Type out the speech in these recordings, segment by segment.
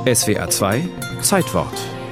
SWR 2 Zeitwort.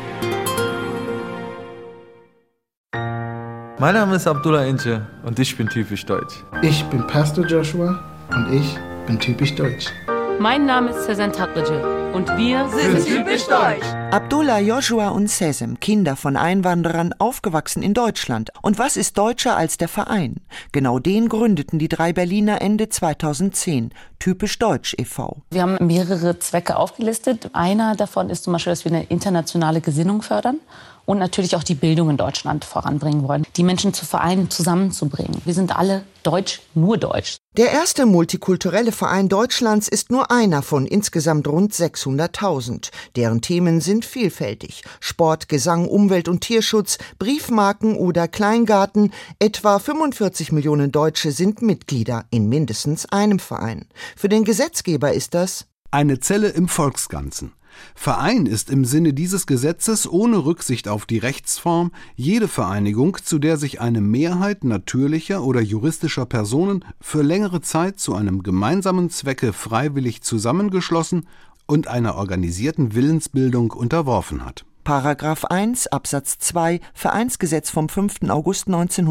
Mein Name ist Abdullah Ince und ich bin typisch deutsch. Ich bin Pastor Joshua und ich bin typisch deutsch. Mein Name ist Sezen Tatlıcı und wir sind typisch deutsch. Abdullah, Joshua und Sezen, Kinder von Einwanderern, aufgewachsen in Deutschland. Und was ist deutscher als der Verein? Genau den gründeten die 3 Berliner Ende 2010, Typisch Deutsch e.V. Wir haben mehrere Zwecke aufgelistet. Einer davon ist zum Beispiel, dass wir eine internationale Gesinnung fördern und natürlich auch die Bildung in Deutschland voranbringen wollen, die Menschen zu Vereinen zusammenzubringen. Wir sind alle deutsch, nur deutsch. Der erste multikulturelle Verein Deutschlands ist nur einer von insgesamt rund 600.000. Deren Themen sind vielfältig. Sport, Gesang, Umwelt- und Tierschutz, Briefmarken oder Kleingarten. Etwa 45 Millionen Deutsche sind Mitglieder in mindestens einem Verein. Für den Gesetzgeber ist das eine Zelle im Volksganzen. Verein ist im Sinne dieses Gesetzes ohne Rücksicht auf die Rechtsform jede Vereinigung, zu der sich eine Mehrheit natürlicher oder juristischer Personen für längere Zeit zu einem gemeinsamen Zwecke freiwillig zusammengeschlossen und einer organisierten Willensbildung unterworfen hat. Paragraph 1 Absatz 2 Vereinsgesetz vom 5. August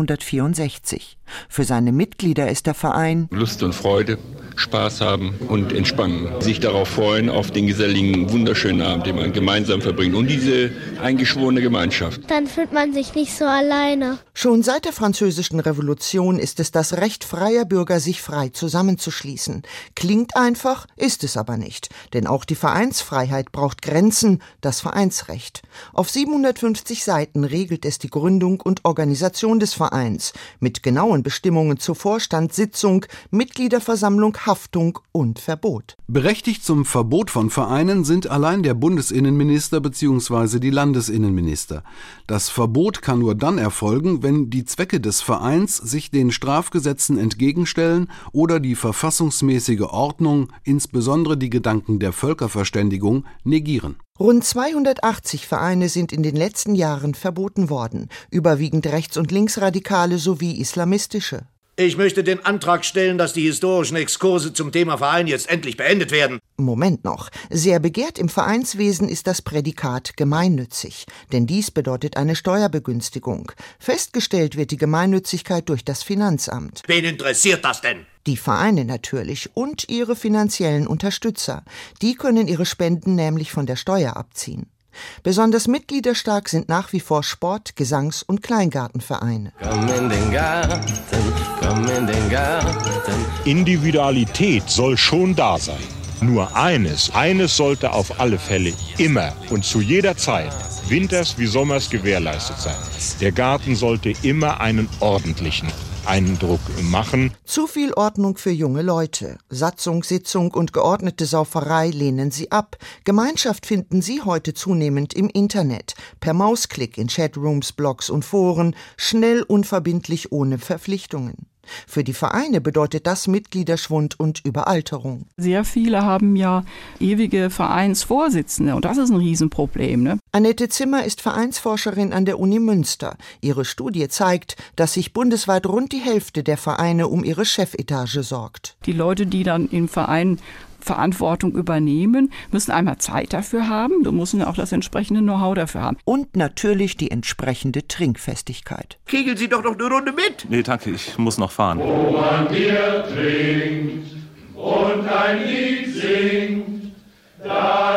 1964. Für seine Mitglieder ist der Verein Lust und Freude, Spaß haben und entspannen. Sich darauf freuen, auf den geselligen, wunderschönen Abend, den man gemeinsam verbringt. Und diese eingeschworene Gemeinschaft. Dann fühlt man sich nicht so alleine. Schon seit der Französischen Revolution ist es das Recht freier Bürger, sich frei zusammenzuschließen. Klingt einfach, ist es aber nicht. Denn auch die Vereinsfreiheit braucht Grenzen, das Vereinsrecht. Auf 750 Seiten regelt es die Gründung und Organisation des Vereins mit genauen Bestimmungen zur Vorstandssitzung, Mitgliederversammlung, Haftung und Verbot. Berechtigt zum Verbot von Vereinen sind allein der Bundesinnenminister bzw. die Landesinnenminister. Das Verbot kann nur dann erfolgen, wenn die Zwecke des Vereins sich den Strafgesetzen entgegenstellen oder die verfassungsmäßige Ordnung, insbesondere die Gedanken der Völkerverständigung, negieren. Rund 280 Vereine sind in den letzten Jahren verboten worden, überwiegend rechts- und linksradikale sowie islamistische. Ich möchte den Antrag stellen, dass die historischen Exkurse zum Thema Verein jetzt endlich beendet werden. Moment noch. Sehr begehrt im Vereinswesen ist das Prädikat gemeinnützig, denn dies bedeutet eine Steuerbegünstigung. Festgestellt wird die Gemeinnützigkeit durch das Finanzamt. Wen interessiert das denn? Die Vereine natürlich und ihre finanziellen Unterstützer. Die können ihre Spenden nämlich von der Steuer abziehen. Besonders mitgliederstark sind nach wie vor Sport-, Gesangs- und Kleingartenvereine. Komm in den Garten, komm in den Garten. Individualität soll schon da sein. Nur eines sollte auf alle Fälle immer und zu jeder Zeit, winters wie sommers, gewährleistet sein. Der Garten sollte immer einen ordentlichen Eindruck machen. Zu viel Ordnung für junge Leute. Satzung, Sitzung und geordnete Sauferei lehnen sie ab. Gemeinschaft finden sie heute zunehmend im Internet. Per Mausklick in Chatrooms, Blogs und Foren. Schnell, unverbindlich, ohne Verpflichtungen. Für die Vereine bedeutet das Mitgliederschwund und Überalterung. Sehr viele haben ja ewige Vereinsvorsitzende und das ist ein Riesenproblem, ne? Annette Zimmer ist Vereinsforscherin an der Uni Münster. Ihre Studie zeigt, dass sich bundesweit rund die Hälfte der Vereine um ihre Chefetage sorgt. Die Leute, die dann im Verein Verantwortung übernehmen, müssen einmal Zeit dafür haben, du musst auch das entsprechende Know-how dafür haben. Und natürlich die entsprechende Trinkfestigkeit. Kegeln Sie doch noch eine Runde mit. Nee, danke, ich muss noch fahren. Wo man Bier trinkt und ein Lied singt, da